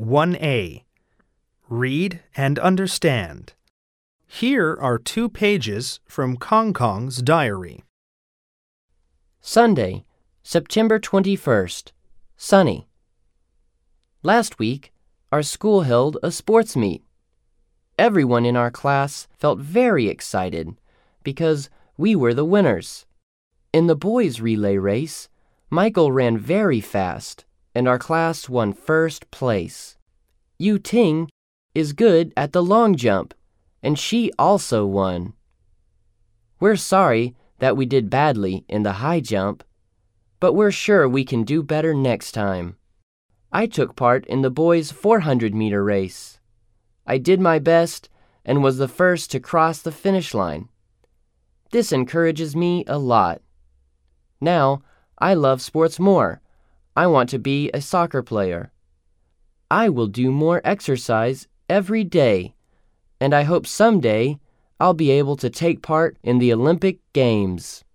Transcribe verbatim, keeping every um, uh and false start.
one A. Read and understand. Here are two pages from Kong Kong's diary. Sunday, September twenty-first. Sunny. Last week, our school held a sports meet. Everyone in our class felt very excited because we were the winners. In the boys' relay race, Michael ran very fast, and our class won first place. Yu Ting is good at the long jump, and she also won. We're sorry that we did badly in the high jump, but we're sure we can do better next time. I took part in the boys' four hundred meter race. I did my best and was the first to cross the finish line. This encourages me a lot. Now, I love sports more. I want to be a soccer player. I will do more exercise every day, and I hope someday I'll be able to take part in the Olympic Games.